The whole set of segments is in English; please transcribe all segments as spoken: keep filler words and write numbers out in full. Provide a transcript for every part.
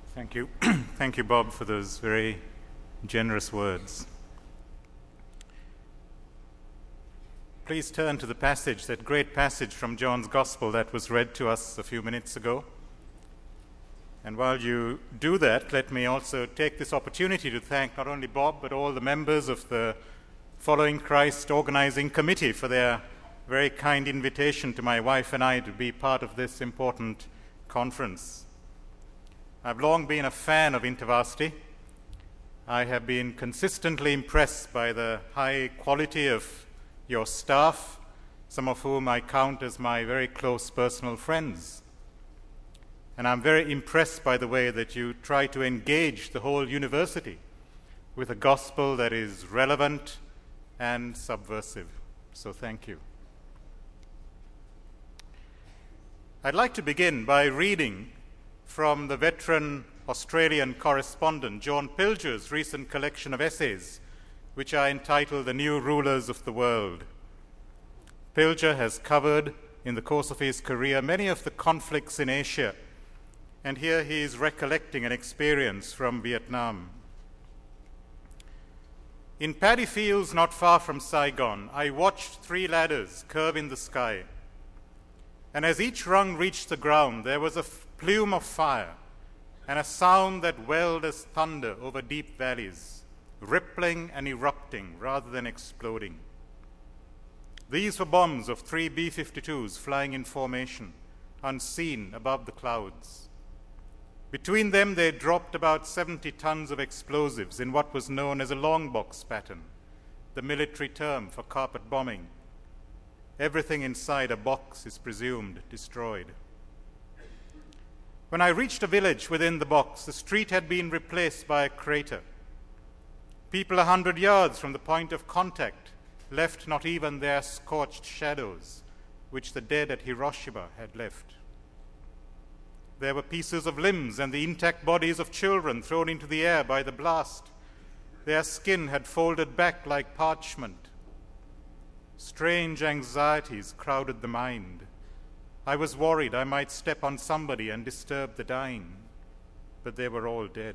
Thank you. Thank you, Bob, for those very generous words. Please turn to the passage, that great passage from John's Gospel that was read to us a few minutes ago. And while you do that, let me also take this opportunity to thank not only Bob, but all the members of the Following Christ Organizing Committee for their very kind invitation to my wife and I to be part of this important conference. I've long been a fan of InterVarsity. I have been consistently impressed by the high quality of your staff, some of whom I count as my very close personal friends. And I'm very impressed by the way that you try to engage the whole university with a gospel that is relevant and subversive. So thank you. I'd like to begin by reading from the veteran Australian correspondent John Pilger's recent collection of essays, which are entitled The New Rulers of the World. Pilger has covered, in the course of his career, many of the conflicts in Asia, and here he is recollecting an experience from Vietnam. In paddy fields not far from Saigon, I watched three ladders curve in the sky, and as each rung reached the ground, there was a plume of fire and a sound that welled as thunder over deep valleys, rippling and erupting rather than exploding. These were bombs of three B fifty-twos flying in formation, unseen above the clouds. Between them, they dropped about seventy tons of explosives in what was known as a long box pattern, the military term for carpet bombing. Everything inside a box is presumed destroyed. When I reached a village within the box, the street had been replaced by a crater. People a hundred yards from the point of contact left not even their scorched shadows, which the dead at Hiroshima had left. There were pieces of limbs and the intact bodies of children thrown into the air by the blast. Their skin had folded back like parchment. Strange anxieties crowded the mind. I was worried I might step on somebody and disturb the dying, but they were all dead.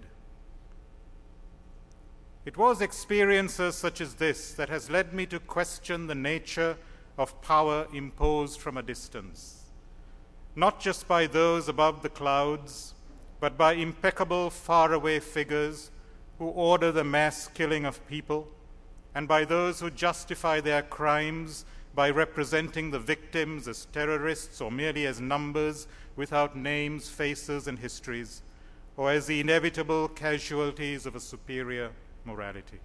It was experiences such as this that has led me to question the nature of power imposed from a distance, not just by those above the clouds, but by impeccable faraway figures who order the mass killing of people, and by those who justify their crimes by representing the victims as terrorists or merely as numbers without names, faces, and histories, or as the inevitable casualties of a superior morality.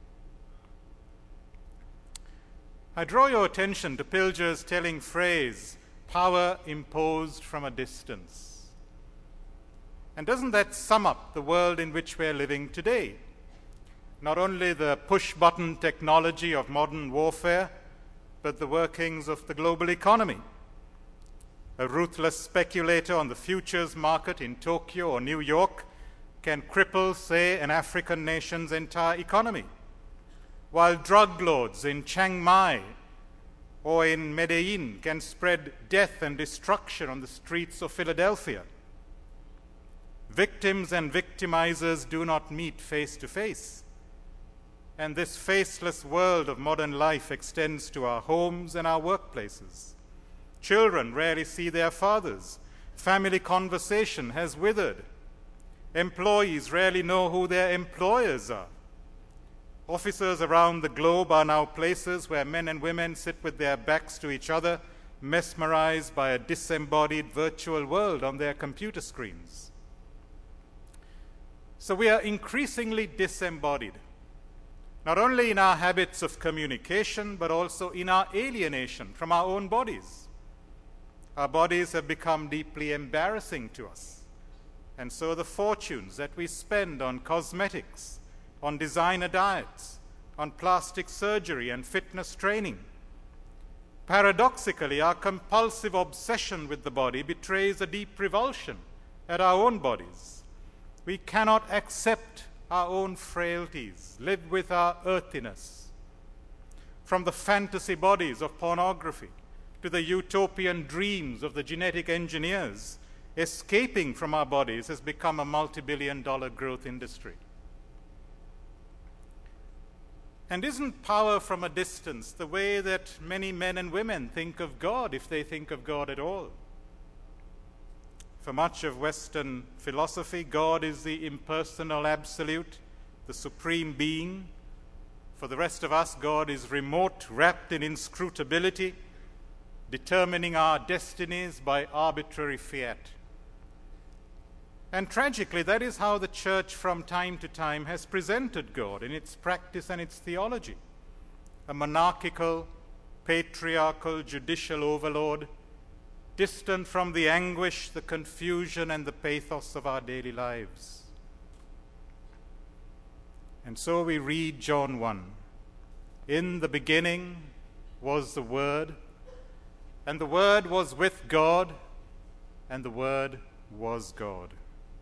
I draw your attention to Pilger's telling phrase, power imposed from a distance. And doesn't that sum up the world in which we're living today? Not only the push-button technology of modern warfare, but the workings of the global economy. A ruthless speculator on the futures market in Tokyo or New York can cripple, say, an African nation's entire economy, while drug lords in Chiang Mai or in Medellin can spread death and destruction on the streets of Philadelphia. Victims and victimizers do not meet face to face. And this faceless world of modern life extends to our homes and our workplaces. Children rarely see their fathers. Family conversation has withered. Employees rarely know who their employers are. Offices around the globe are now places where men and women sit with their backs to each other, mesmerized by a disembodied virtual world on their computer screens. So we are increasingly disembodied, not only in our habits of communication, but also in our alienation from our own bodies. Our bodies have become deeply embarrassing to us, and so the fortunes that we spend on cosmetics, on designer diets, on plastic surgery and fitness training. Paradoxically, our compulsive obsession with the body betrays a deep revulsion at our own bodies. We cannot accept our own frailties, live with our earthiness. From the fantasy bodies of pornography to the utopian dreams of the genetic engineers, escaping from our bodies has become a multi-billion dollar growth industry. And isn't power from a distance the way that many men and women think of God, if they think of God at all? For much of Western philosophy, God is the impersonal absolute, the supreme being. For the rest of us, God is remote, wrapped in inscrutability, determining our destinies by arbitrary fiat. And tragically, that is how the church from time to time has presented God in its practice and its theology. A monarchical, patriarchal, judicial overlord, distant from the anguish, the confusion, and the pathos of our daily lives. And so we read John one. In the beginning was the Word, and the Word was with God, and the Word was God.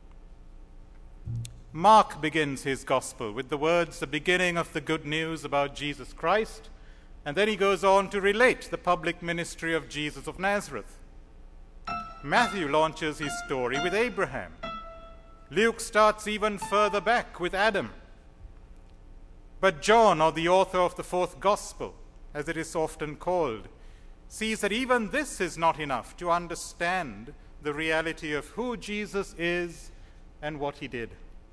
Mark begins his gospel with the words, the beginning of the good news about Jesus Christ, and then he goes on to relate the public ministry of Jesus of Nazareth. Matthew launches his story with Abraham. Luke starts even further back with Adam. But John, or the author of the fourth gospel, as it is often called, sees that even this is not enough to understand the reality of who Jesus is and what he did.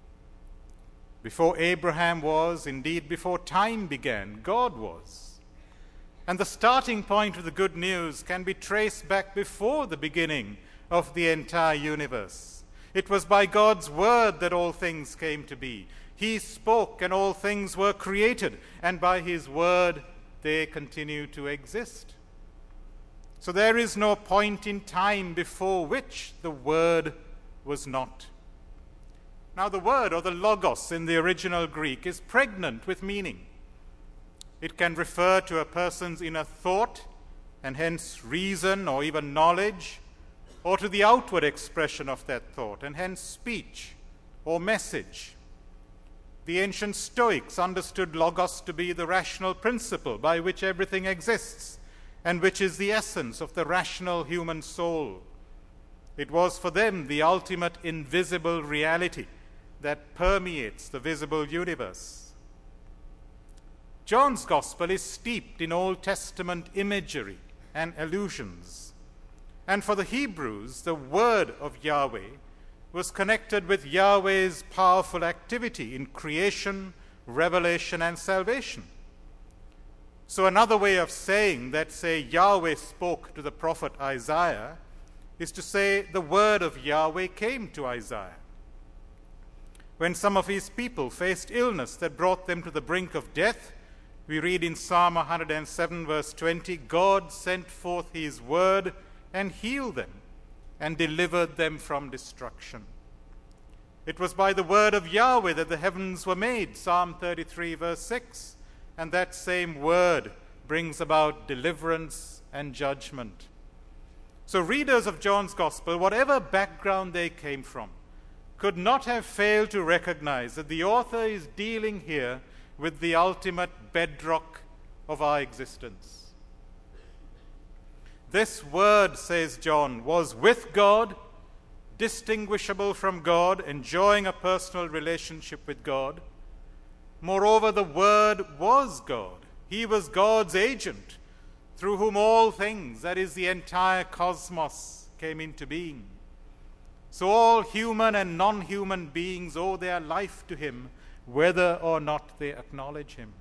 Before Abraham was, indeed before time began, God was. And the starting point of the good news can be traced back before the beginning of the entire universe. It was by God's word that all things came to be. He spoke and all things were created, and by his word they continue to exist. So there is no point in time before which the word was not. Now the word, or the logos in the original Greek, is pregnant with meaning. It can refer to a person's inner thought, and hence reason or even knowledge, or to the outward expression of that thought, and hence speech or message. The ancient Stoics understood logos to be the rational principle by which everything exists, and which is the essence of the rational human soul. It was for them the ultimate invisible reality that permeates the visible universe. John's gospel is steeped in Old Testament imagery and allusions. And for the Hebrews, the word of Yahweh was connected with Yahweh's powerful activity in creation, revelation, and salvation. So another way of saying that, say, Yahweh spoke to the prophet Isaiah is to say the word of Yahweh came to Isaiah. When some of his people faced illness that brought them to the brink of death, we read in Psalm one hundred seven, verse twenty, God sent forth his word and healed them and delivered them from destruction. It was by the word of Yahweh that the heavens were made, Psalm thirty-three, verse six, and that same word brings about deliverance and judgment. So readers of John's gospel, whatever background they came from, could not have failed to recognize that the author is dealing here with the ultimate bedrock of our existence. This word, says John, was with God, distinguishable from God, enjoying a personal relationship with God. Moreover, the word was God. He was God's agent, through whom all things, that is the entire cosmos, came into being. So all human and non-human beings owe their life to him, whether or not they acknowledge him.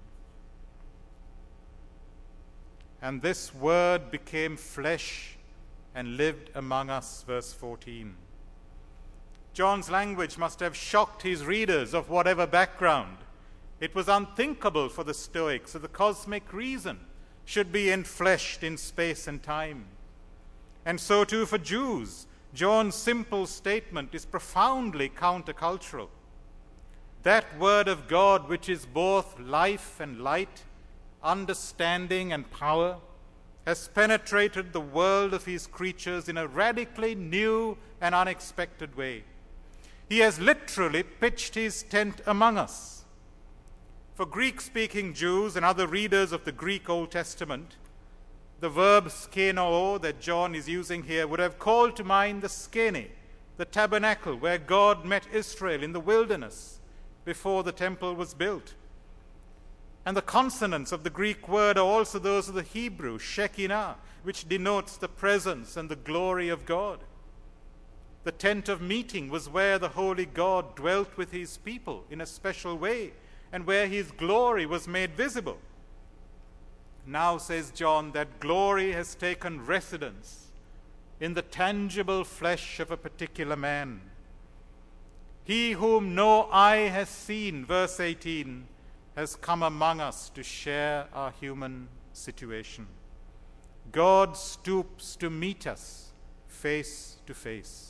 And this word became flesh and lived among us, verse fourteen. John's language must have shocked his readers of whatever background. It was unthinkable for the Stoics that the cosmic reason should be enfleshed in space and time. And so too for Jews, John's simple statement is profoundly countercultural. That word of God, which is both life and light, understanding and power, has penetrated the world of his creatures in a radically new and unexpected way. He has literally pitched his tent among us. For Greek-speaking Jews and other readers of the Greek Old Testament, the verb skenoo that John is using here would have called to mind the skene, the tabernacle where God met Israel in the wilderness before the temple was built. And the consonants of the Greek word are also those of the Hebrew, Shekinah, which denotes the presence and the glory of God. The tent of meeting was where the holy God dwelt with his people in a special way and where his glory was made visible. Now, says John, that glory has taken residence in the tangible flesh of a particular man. He whom no eye has seen, verse eighteen, has come among us to share our human situation. God stoops to meet us face to face.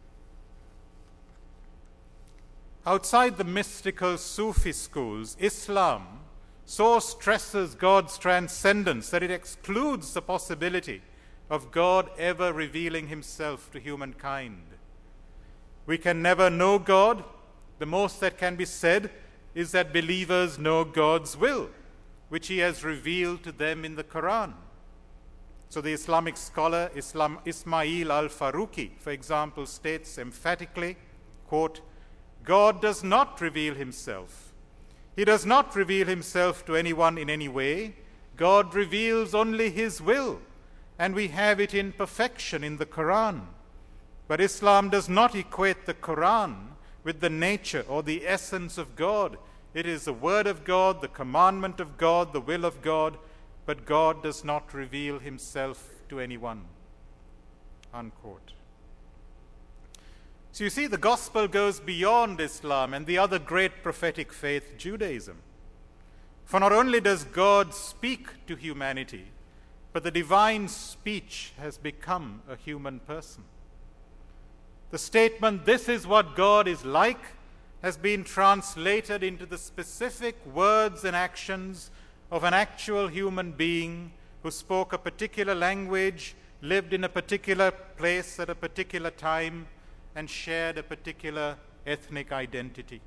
Outside the mystical Sufi schools, Islam so stresses God's transcendence that it excludes the possibility of God ever revealing himself to humankind. We can never know God. The most that can be said is that believers know God's will, which he has revealed to them in the Quran. So the Islamic scholar Islam, Ismail al-Faruqi, for example, states emphatically, quote, God does not reveal himself. He does not reveal himself to anyone in any way. God reveals only his will, and we have it in perfection in the Quran. But Islam does not equate the Quran with the nature or the essence of God. It is the word of God, the commandment of God, the will of God, but God does not reveal himself to anyone. Unquote. So you see, the gospel goes beyond Islam and the other great prophetic faith, Judaism. For not only does God speak to humanity, but the divine speech has become a human person. The statement, this is what God is like, has been translated into the specific words and actions of an actual human being who spoke a particular language, lived in a particular place at a particular time, and shared a particular ethnic identity.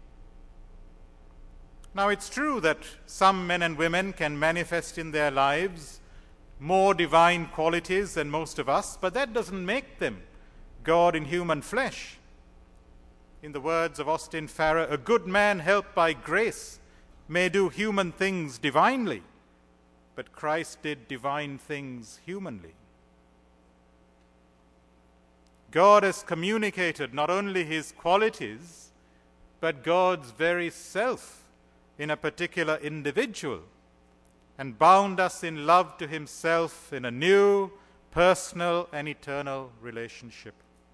Now, it's true that some men and women can manifest in their lives more divine qualities than most of us, but that doesn't make them God in human flesh. In the words of Austin Farrer, a good man helped by grace may do human things divinely, but Christ did divine things humanly. God has communicated not only his qualities, but God's very self in a particular individual, and bound us in love to himself in a new, personal, and eternal relationship.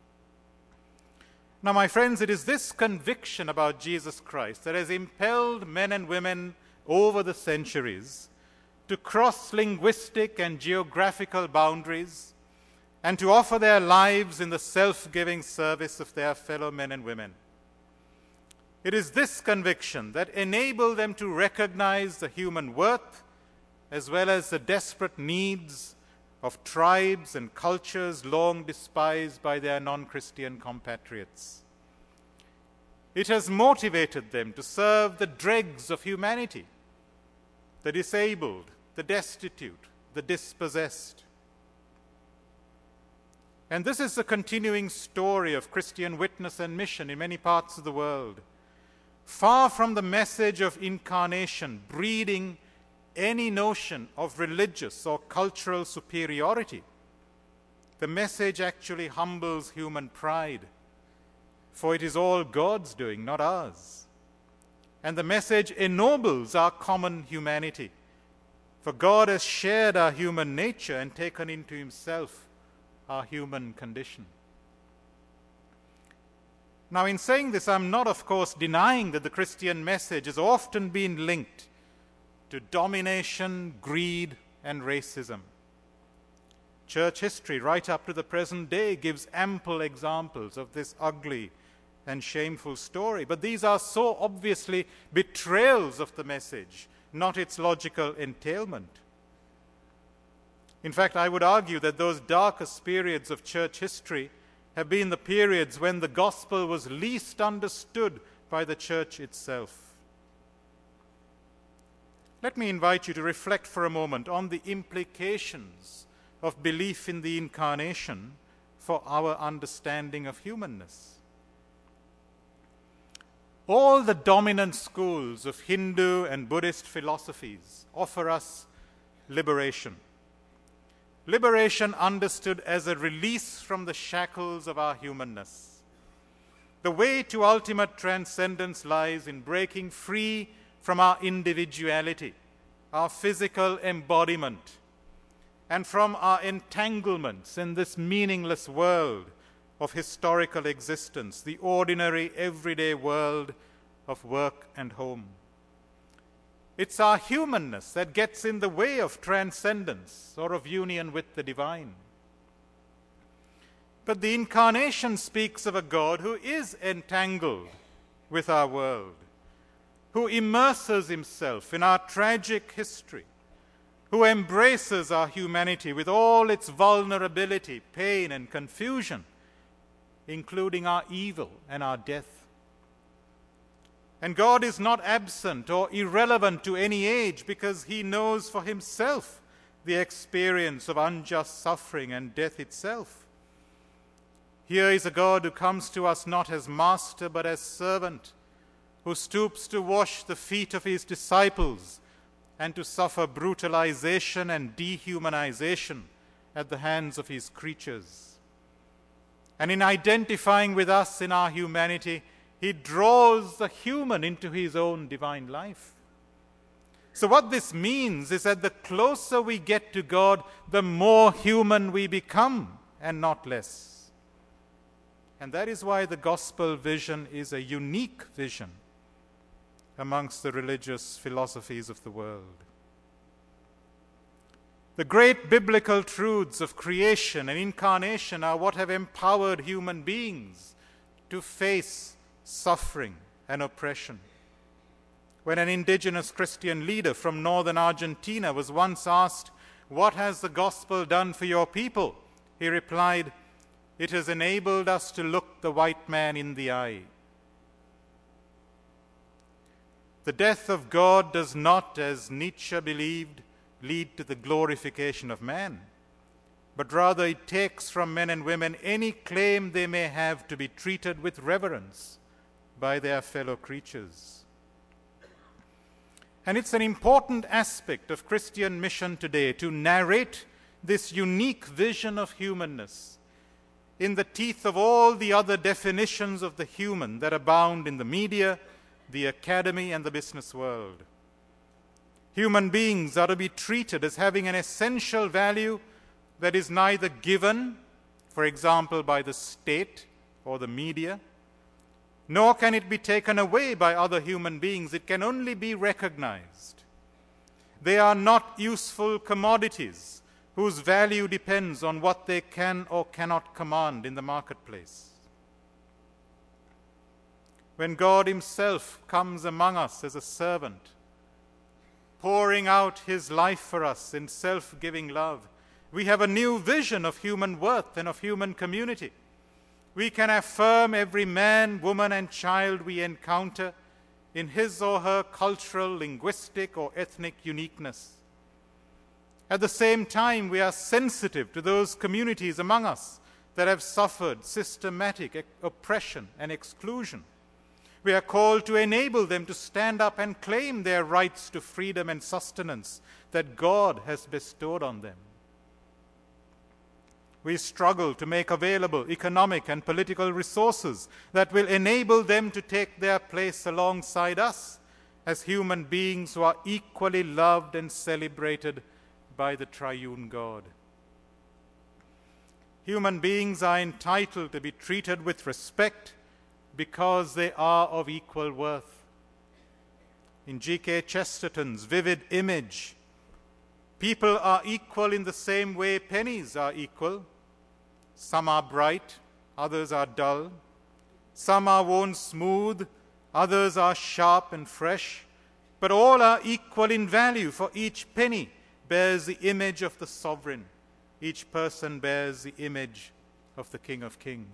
Now, my friends, it is this conviction about Jesus Christ that has impelled men and women over the centuries to cross linguistic and geographical boundaries and to offer their lives in the self-giving service of their fellow men and women. It is this conviction that enabled them to recognize the human worth as well as the desperate needs of tribes and cultures long despised by their non-Christian compatriots. It has motivated them to serve the dregs of humanity, the disabled, the destitute, the dispossessed. And this is the continuing story of Christian witness and mission in many parts of the world. Far from the message of incarnation breeding any notion of religious or cultural superiority, the message actually humbles human pride, for it is all God's doing, not ours. And the message ennobles our common humanity, for God has shared our human nature and taken into himself our human condition. Now, in saying this, I'm not, of course, denying that the Christian message has often been linked to domination, greed, and racism. Church history, right up to the present day, gives ample examples of this ugly and shameful story. But these are so obviously betrayals of the message, not its logical entailment. In fact, I would argue that those darkest periods of church history have been the periods when the gospel was least understood by the church itself. Let me invite you to reflect for a moment on the implications of belief in the incarnation for our understanding of humanness. All the dominant schools of Hindu and Buddhist philosophies offer us liberation. Liberation understood as a release from the shackles of our humanness. The way to ultimate transcendence lies in breaking free from our individuality, our physical embodiment, and from our entanglements in this meaningless world of historical existence, the ordinary, everyday world of work and home. It's our humanness that gets in the way of transcendence or of union with the divine. But the Incarnation speaks of a God who is entangled with our world, who immerses himself in our tragic history, who embraces our humanity with all its vulnerability, pain, and confusion, including our evil and our death. And God is not absent or irrelevant to any age because he knows for himself the experience of unjust suffering and death itself. Here is a God who comes to us not as master but as servant, who stoops to wash the feet of his disciples and to suffer brutalization and dehumanization at the hands of his creatures. And in identifying with us in our humanity, he draws the human into his own divine life. So what this means is that the closer we get to God, the more human we become, and not less. And that is why the gospel vision is a unique vision amongst the religious philosophies of the world. The great biblical truths of creation and incarnation are what have empowered human beings to face suffering and oppression. When an indigenous Christian leader from northern Argentina was once asked, "What has the gospel done for your people?" he replied, "It has enabled us to look the white man in the eye." The death of God does not, as Nietzsche believed, lead to the glorification of man, but rather it takes from men and women any claim they may have to be treated with reverence by their fellow creatures. And it's an important aspect of Christian mission today to narrate this unique vision of humanness in the teeth of all the other definitions of the human that abound in the media, the academy, and the business world. Human beings are to be treated as having an essential value that is neither given, for example, by the state or the media, nor can it be taken away by other human beings. It can only be recognized. They are not useful commodities whose value depends on what they can or cannot command in the marketplace. When God himself comes among us as a servant, pouring out his life for us in self-giving love, we have a new vision of human worth and of human community. We can affirm every man, woman, and child we encounter in his or her cultural, linguistic, or ethnic uniqueness. At the same time, we are sensitive to those communities among us that have suffered systematic oppression and exclusion. We are called to enable them to stand up and claim their rights to freedom and sustenance that God has bestowed on them. We struggle to make available economic and political resources that will enable them to take their place alongside us as human beings who are equally loved and celebrated by the triune God. Human beings are entitled to be treated with respect because they are of equal worth. In G K Chesterton's vivid image, people are equal in the same way pennies are equal. Some are bright, others are dull. Some are worn smooth, others are sharp and fresh. But all are equal in value, for each penny bears the image of the sovereign. Each person bears the image of the King of Kings.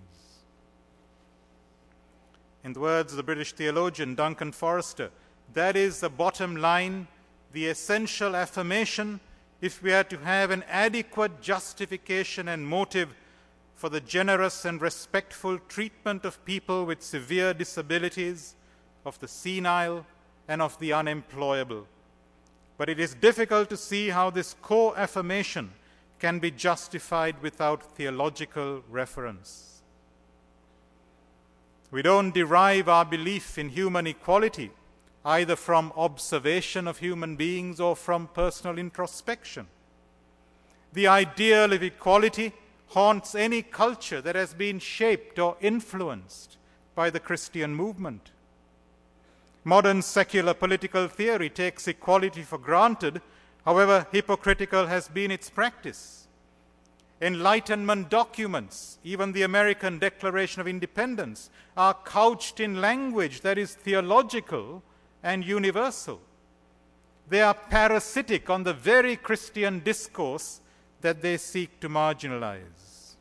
In the words of the British theologian Duncan Forrester, that is the bottom line, the essential affirmation, if we are to have an adequate justification and motive for the generous and respectful treatment of people with severe disabilities, of the senile, and of the unemployable. But it is difficult to see how this core affirmation can be justified without theological reference. We don't derive our belief in human equality either from observation of human beings or from personal introspection. The ideal of equality haunts any culture that has been shaped or influenced by the Christian movement. Modern secular political theory takes equality for granted, however hypocritical has been its practice. Enlightenment documents, even the American Declaration of Independence, are couched in language that is theological and universal. They are parasitic on the very Christian discourse that they seek to marginalize.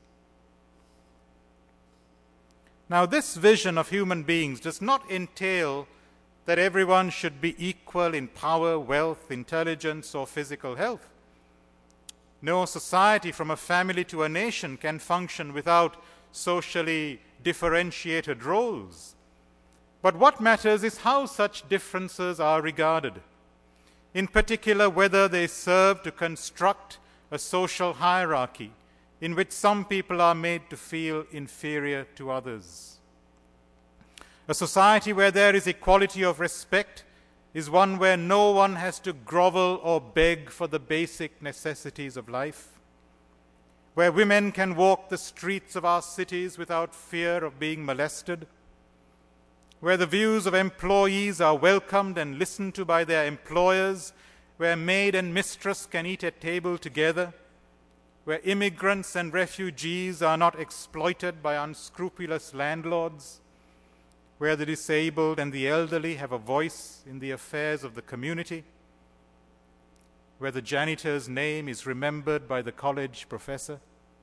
Now, this vision of human beings does not entail that everyone should be equal in power, wealth, intelligence, or physical health. No society, from a family to a nation, can function without socially differentiated roles. But what matters is how such differences are regarded. In particular, whether they serve to construct a social hierarchy in which some people are made to feel inferior to others. A society where there is equality of respect is one where no one has to grovel or beg for the basic necessities of life, where women can walk the streets of our cities without fear of being molested, where the views of employees are welcomed and listened to by their employers, where maid and mistress can eat at table together, where immigrants and refugees are not exploited by unscrupulous landlords, where the disabled and the elderly have a voice in the affairs of the community, where the janitor's name is remembered by the college professor.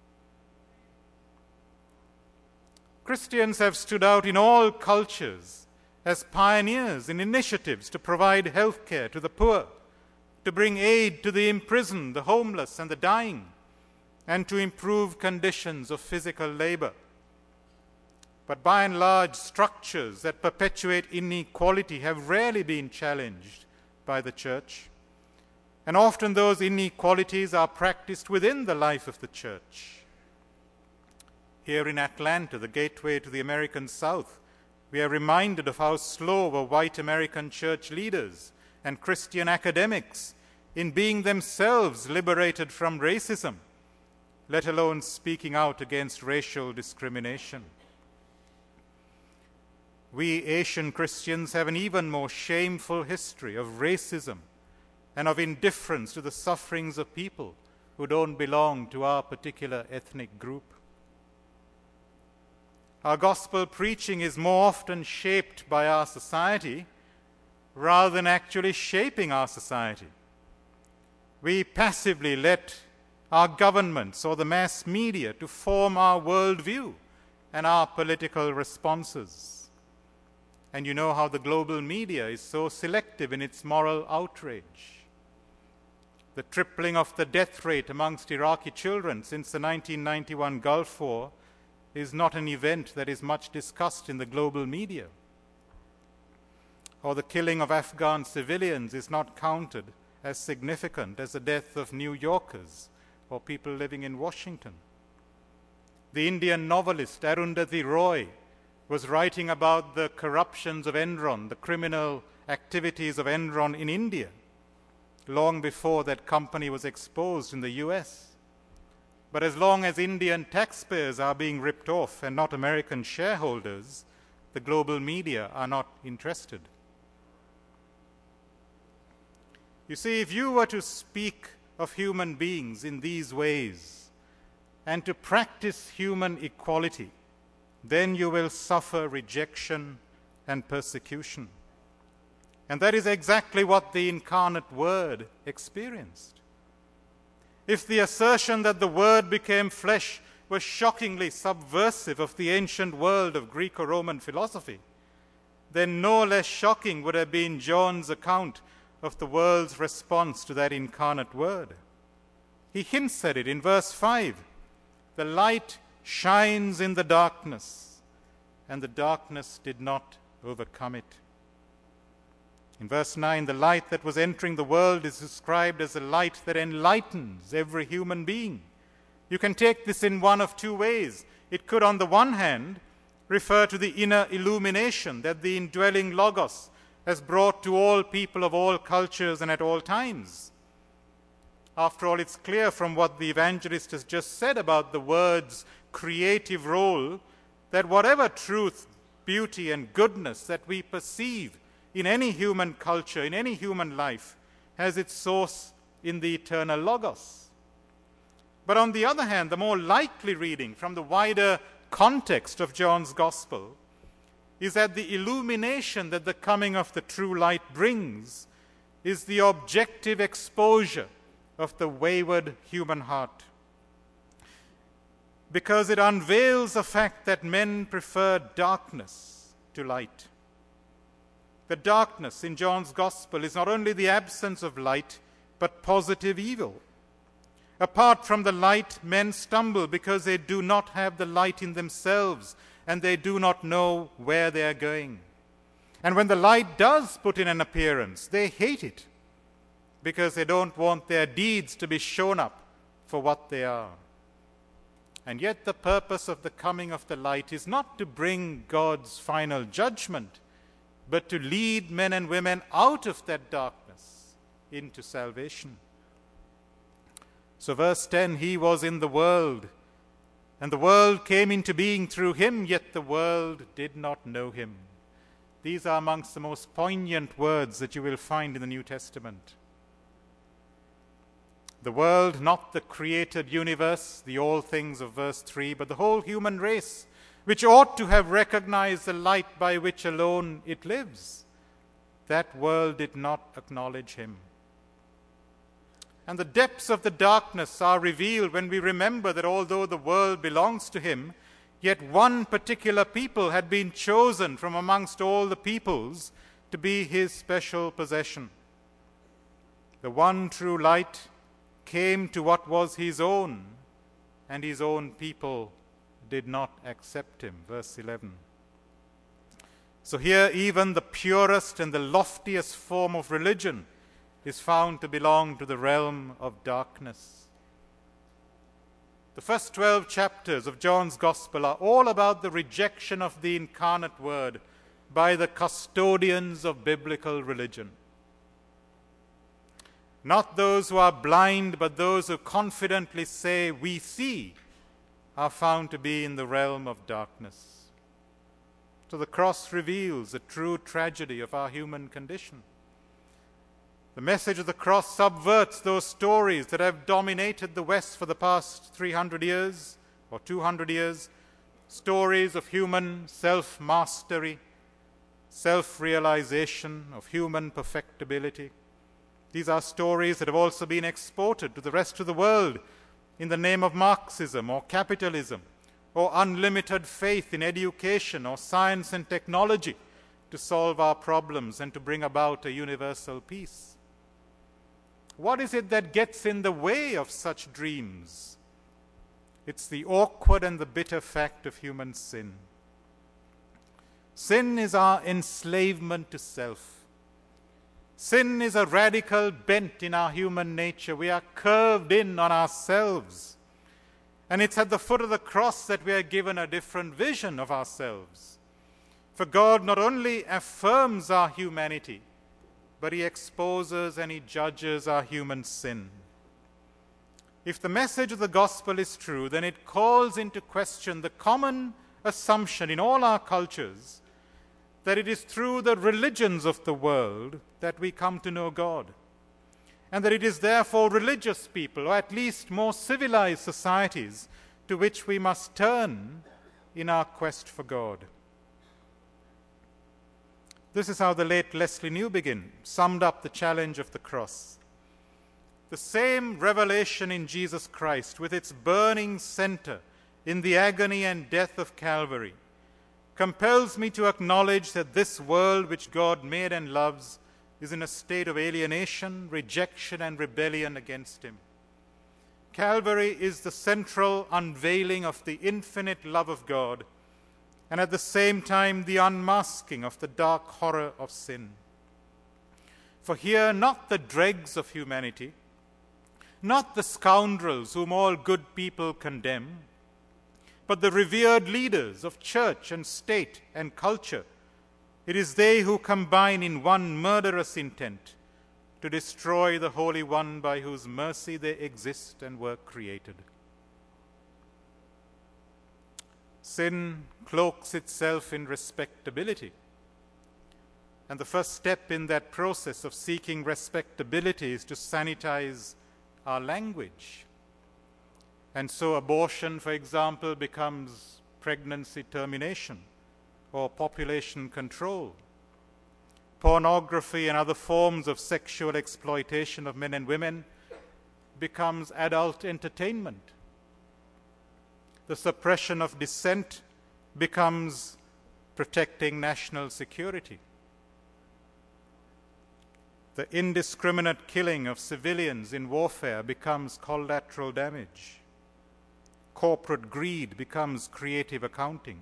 Christians have stood out in all cultures as pioneers in initiatives to provide health care to the poor, to bring aid to the imprisoned, the homeless, and the dying, and to improve conditions of physical labor. But by and large, structures that perpetuate inequality have rarely been challenged by the church. And often those inequalities are practiced within the life of the church. Here in Atlanta, the gateway to the American South, we are reminded of how slow were white American church leaders and Christian academics in being themselves liberated from racism, let alone speaking out against racial discrimination. We Asian Christians have an even more shameful history of racism and of indifference to the sufferings of people who don't belong to our particular ethnic group. Our gospel preaching is more often shaped by our society rather than actually shaping our society. We passively let our governments or the mass media to form our worldview and our political responses. And you know how the global media is so selective in its moral outrage. The tripling of the death rate amongst Iraqi children since the nineteen ninety-one Gulf War is not an event that is much discussed in the global media. Or the killing of Afghan civilians is not counted as significant as the death of New Yorkers or people living in Washington. The Indian novelist Arundhati Roy was writing about the corruptions of Enron, the criminal activities of Enron in India, long before that company was exposed in the U S. But as long as Indian taxpayers are being ripped off and not American shareholders, the global media are not interested. You see, if you were to speak of human beings in these ways and to practice human equality, then you will suffer rejection and persecution. And that is exactly what the incarnate Word experienced. If the assertion that the Word became flesh was shockingly subversive of the ancient world of Greco-Roman philosophy, then no less shocking would have been John's account of the world's response to that incarnate Word. He hints at it in verse five. The light shines in the darkness, and the darkness did not overcome it. In verse nine, the light that was entering the world is described as a light that enlightens every human being. You can take this in one of two ways. It could, on the one hand, refer to the inner illumination that the indwelling Logos has brought to all people of all cultures and at all times. After all, it's clear from what the evangelist has just said about the Word's creative role that whatever truth, beauty, and goodness that we perceive in any human culture, in any human life, has its source in the eternal Logos. But on the other hand, the more likely reading from the wider context of John's Gospel is that the illumination that the coming of the true light brings is the objective exposure of the wayward human heart, because it unveils the fact that men prefer darkness to light. The darkness in John's Gospel is not only the absence of light, but positive evil. Apart from the light, men stumble because they do not have the light in themselves and they do not know where they are going. And when the light does put in an appearance, they hate it because they don't want their deeds to be shown up for what they are. And yet the purpose of the coming of the light is not to bring God's final judgment, but to lead men and women out of that darkness into salvation. So verse ten, he was in the world, and the world came into being through him, yet the world did not know him. These are amongst the most poignant words that you will find in the New Testament. The world, not the created universe, the all things of verse three, but the whole human race, which ought to have recognized the light by which alone it lives. That world did not acknowledge him. And the depths of the darkness are revealed when we remember that although the world belongs to him, yet one particular people had been chosen from amongst all the peoples to be his special possession. The one true light came to what was his own, and his own people did not accept him. Verse eleven. So here even the purest and the loftiest form of religion is found to belong to the realm of darkness. The first twelve chapters of John's Gospel are all about the rejection of the incarnate Word by the custodians of biblical religion. Not those who are blind, but those who confidently say, "We see," are found to be in the realm of darkness. So the cross reveals the true tragedy of our human condition. The message of the cross subverts those stories that have dominated the West for the past three hundred years or two hundred years, stories of human self-mastery, self-realization, of human perfectibility. These are stories that have also been exported to the rest of the world in the name of Marxism or capitalism or unlimited faith in education or science and technology to solve our problems and to bring about a universal peace. What is it that gets in the way of such dreams? It's the awkward and the bitter fact of human sin. Sin is our enslavement to self. Sin is a radical bent in our human nature. We are curved in on ourselves. And it's at the foot of the cross that we are given a different vision of ourselves. For God not only affirms our humanity, but he exposes and he judges our human sin. If the message of the gospel is true, then it calls into question the common assumption in all our cultures that it is through the religions of the world that we come to know God, and that it is therefore religious people, or at least more civilized societies, to which we must turn in our quest for God. This is how the late Leslie Newbigin summed up the challenge of the cross. The same revelation in Jesus Christ, with its burning center in the agony and death of Calvary, compels me to acknowledge that this world which God made and loves is in a state of alienation, rejection, and rebellion against him. Calvary is the central unveiling of the infinite love of God, and at the same time the unmasking of the dark horror of sin. For here not the dregs of humanity, not the scoundrels whom all good people condemn, but the revered leaders of church and state and culture. It is they who combine in one murderous intent to destroy the Holy One by whose mercy they exist and were created. Sin cloaks itself in respectability. And the first step in that process of seeking respectability is to sanitize our language. And so abortion, for example, becomes pregnancy termination or population control. Pornography and other forms of sexual exploitation of men and women becomes adult entertainment. The suppression of dissent becomes protecting national security. The indiscriminate killing of civilians in warfare becomes collateral damage. Corporate greed becomes creative accounting.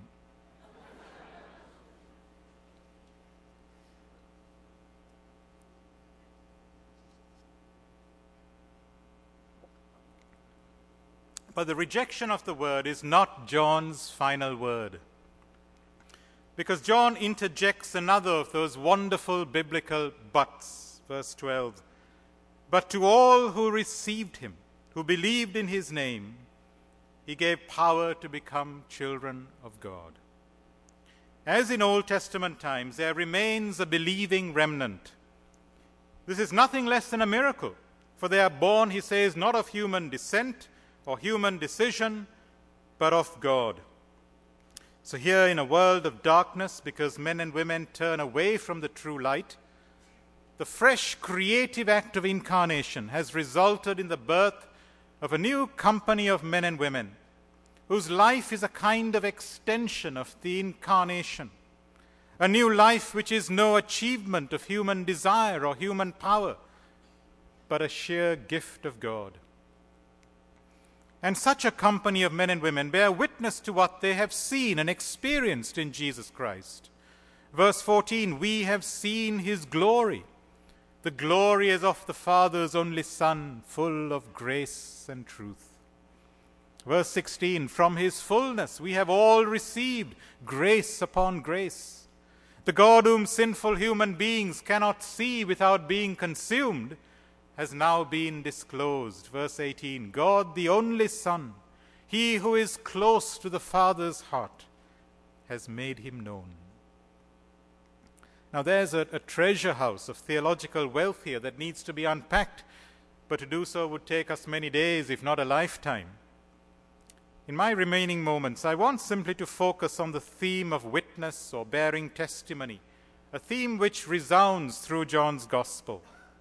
But the rejection of the word is not John's final word, because John interjects another of those wonderful biblical buts. Verse twelve, but to all who received him, who believed in his name, he gave power to become children of God. As in Old Testament times, there remains a believing remnant. This is nothing less than a miracle, for they are born, he says, not of human descent or human decision, but of God. So here in a world of darkness, because men and women turn away from the true light, the fresh creative act of incarnation has resulted in the birth of a new company of men and women whose life is a kind of extension of the incarnation, a new life which is no achievement of human desire or human power, but a sheer gift of God. And such a company of men and women bear witness to what they have seen and experienced in Jesus Christ. Verse fourteen, we have seen his glory. The glory is of the Father's only Son, full of grace and truth. Verse sixteen, from his fullness we have all received grace upon grace. The God whom sinful human beings cannot see without being consumed has now been disclosed. Verse eighteen, God the only Son, he who is close to the Father's heart, has made him known. Now there's a, a treasure house of theological wealth here that needs to be unpacked, but to do so would take us many days, if not a lifetime. In my remaining moments, I want simply to focus on the theme of witness or bearing testimony, a theme which resounds through John's Gospel.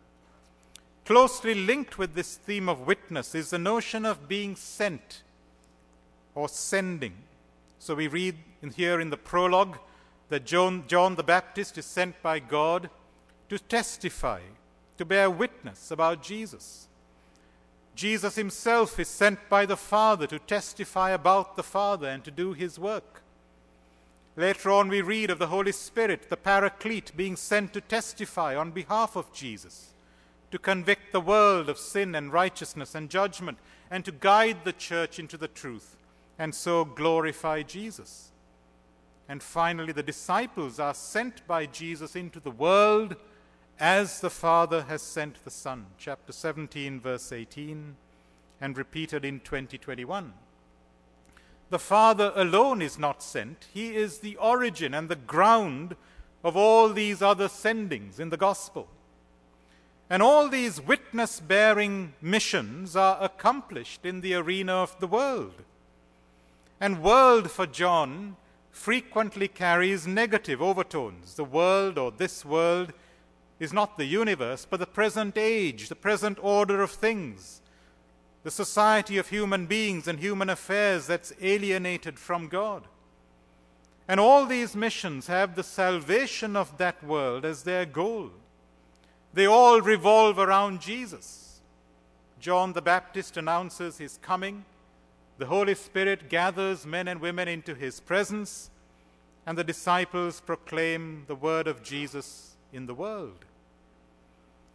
Closely linked with this theme of witness is the notion of being sent or sending. So we read in here in the prologue that John, John the Baptist is sent by God to testify, to bear witness about Jesus. Jesus himself is sent by the Father to testify about the Father and to do his work. Later on we read of the Holy Spirit, the Paraclete, being sent to testify on behalf of Jesus, to convict the world of sin and righteousness and judgment, and to guide the church into the truth, and so glorify Jesus. And finally, the disciples are sent by Jesus into the world as the Father has sent the Son. Chapter seventeen, verse eighteen, and repeated in twenty twenty-one. The Father alone is not sent. He is the origin and the ground of all these other sendings in the gospel. And all these witness-bearing missions are accomplished in the arena of the world. And world for John frequently carries negative overtones. The world, or this world, is not the universe, but the present age, the present order of things, the society of human beings and human affairs that's alienated from God. And all these missions have the salvation of that world as their goal. They all revolve around Jesus. John the Baptist announces his coming. The Holy Spirit gathers men and women into his presence, and the disciples proclaim the word of Jesus in the world.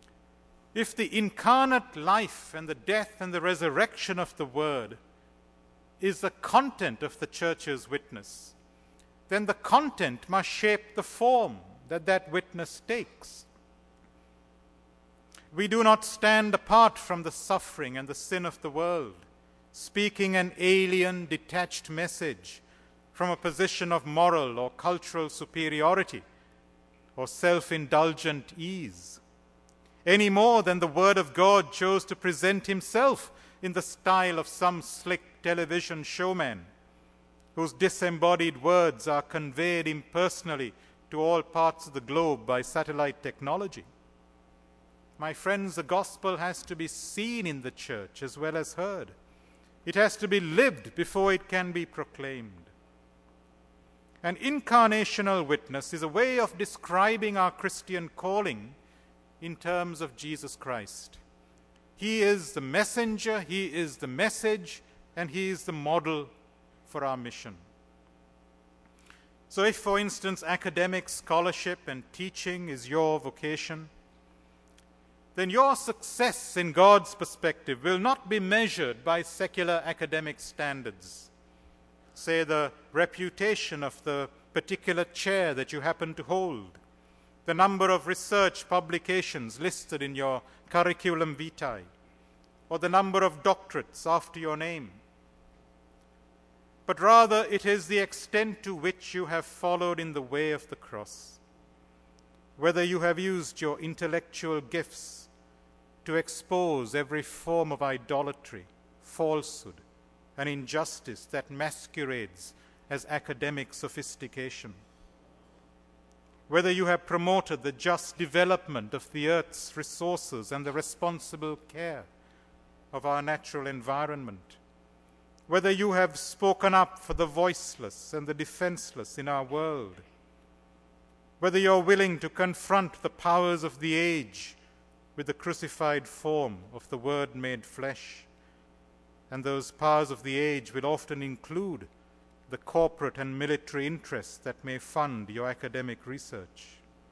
If the incarnate life and the death and the resurrection of the Word is the content of the church's witness, then the content must shape the form that that witness takes. We do not stand apart from the suffering and the sin of the world, speaking an alien, detached message from a position of moral or cultural superiority or self-indulgent ease, any more than the Word of God chose to present himself in the style of some slick television showman whose disembodied words are conveyed impersonally to all parts of the globe by satellite technology. My friends, the gospel has to be seen in the church as well as heard. It has to be lived before it can be proclaimed. An incarnational witness is a way of describing our Christian calling in terms of Jesus Christ. He is the messenger, he is the message, and he is the model for our mission. So if, for instance, academic scholarship and teaching is your vocation, then your success in God's perspective will not be measured by secular academic standards, say the reputation of the particular chair that you happen to hold, the number of research publications listed in your curriculum vitae, or the number of doctorates after your name. But rather it is the extent to which you have followed in the way of the cross, whether you have used your intellectual gifts to expose every form of idolatry, falsehood, and injustice that masquerades as academic sophistication, whether you have promoted the just development of the earth's resources and the responsible care of our natural environment, whether you have spoken up for the voiceless and the defenseless in our world, whether you're willing to confront the powers of the age with the crucified form of the Word made flesh. And those powers of the age will often include the corporate and military interests that may fund your academic research.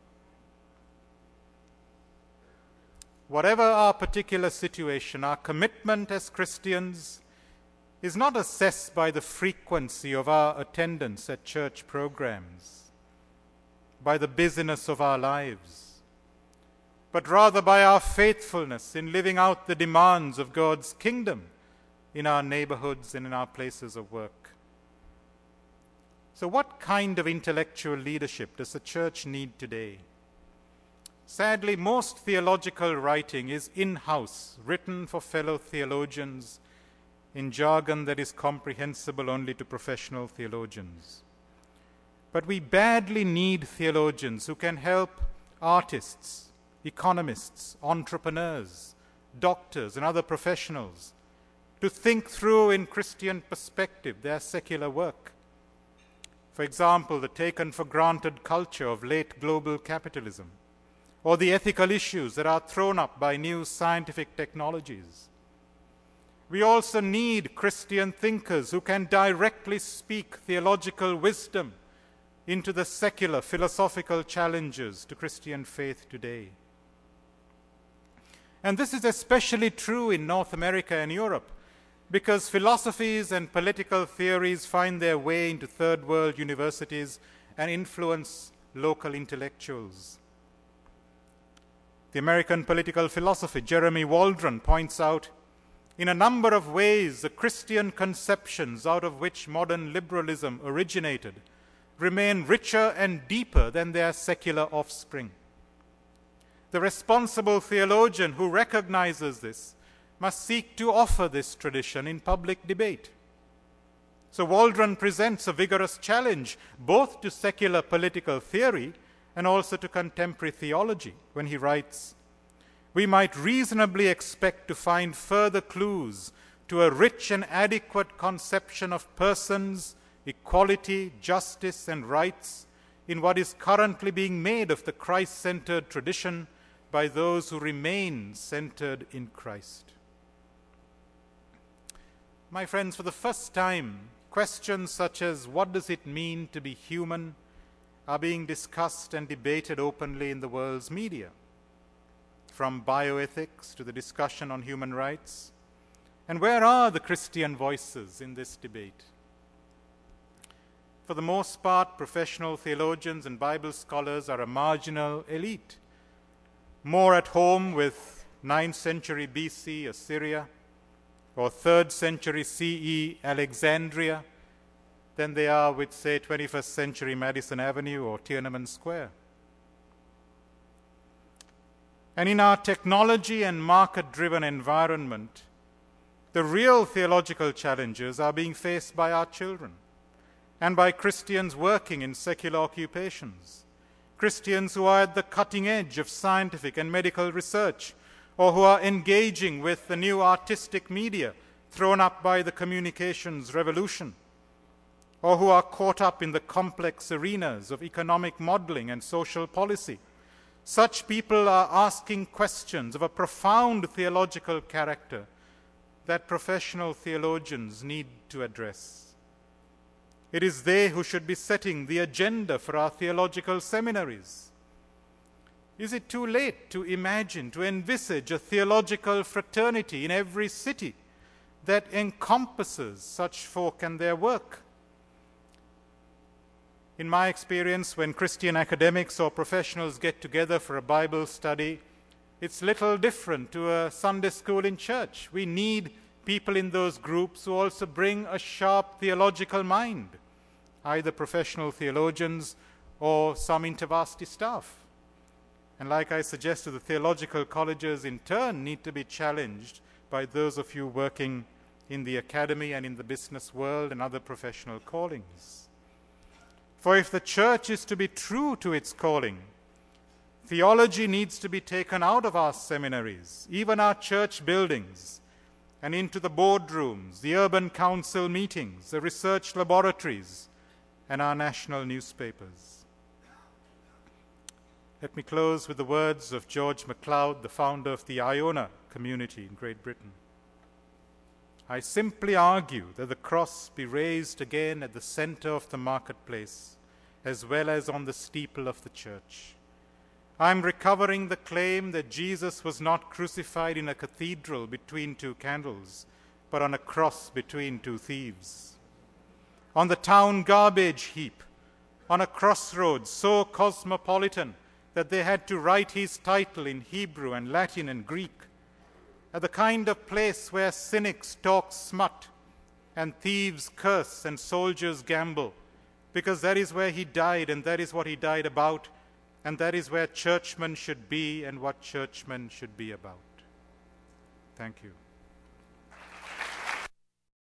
Whatever our particular situation, our commitment as Christians is not assessed by the frequency of our attendance at church programs, by the busyness of our lives, but rather by our faithfulness in living out the demands of God's kingdom in our neighborhoods and in our places of work. So what kind of intellectual leadership does the church need today? Sadly, most theological writing is in-house, written for fellow theologians in jargon that is comprehensible only to professional theologians. But we badly need theologians who can help artists, economists, entrepreneurs, doctors, and other professionals to think through in Christian perspective their secular work. For example, the taken for granted culture of late global capitalism, or the ethical issues that are thrown up by new scientific technologies. We also need Christian thinkers who can directly speak theological wisdom into the secular philosophical challenges to Christian faith today. And this is especially true in North America and Europe, because philosophies and political theories find their way into third world universities and influence local intellectuals. The American political philosopher Jeremy Waldron points out, in a number of ways, the Christian conceptions out of which modern liberalism originated remain richer and deeper than their secular offspring. The responsible theologian who recognizes this must seek to offer this tradition in public debate. So Waldron presents a vigorous challenge both to secular political theory and also to contemporary theology when he writes, "We might reasonably expect to find further clues to a rich and adequate conception of persons, equality, justice, and rights in what is currently being made of the Christ-centered tradition by those who remain centered in Christ." My friends, for the first time, questions such as what does it mean to be human are being discussed and debated openly in the world's media. from bioethics to the discussion on human rights? And where are the Christian voices in this debate? For the most part, professional theologians and Bible scholars are a marginal elite, more at home with ninth century B C Assyria or third century C E Alexandria than they are with, say, twenty-first century Madison Avenue or Tiananmen Square. And in our technology and market-driven environment, the real theological challenges are being faced by our children and by Christians working in secular occupations, Christians who are at the cutting edge of scientific and medical research, or who are engaging with the new artistic media thrown up by the communications revolution, or who are caught up in the complex arenas of economic modeling and social policy. Such people are asking questions of a profound theological character that professional theologians need to address. It is they who should be setting the agenda for our theological seminaries. Is it too late to imagine, to envisage a theological fraternity in every city that encompasses such folk and their work? In my experience, when Christian academics or professionals get together for a Bible study, it's little different to a Sunday school in church. We need people in those groups who also bring a sharp theological mind, either professional theologians or some intervarsity staff. And like I suggested, the theological colleges in turn need to be challenged by those of you working in the academy and in the business world and other professional callings. For if the church is to be true to its calling, theology needs to be taken out of our seminaries, even our church buildings, and into the boardrooms, the urban council meetings, the research laboratories, and our national newspapers. Let me close with the words of George MacLeod, the founder of the Iona community in Great Britain. I simply argue that the cross be raised again at the center of the marketplace, as well as on the steeple of the church. I am recovering the claim that Jesus was not crucified in a cathedral between two candles, but on a cross between two thieves. On the town garbage heap, on a crossroads so cosmopolitan that they had to write his title in Hebrew and Latin and Greek, at the kind of place where cynics talk smut and thieves curse and soldiers gamble, because that is where he died and that is what he died about, and that is where churchmen should be and what churchmen should be about. Thank you.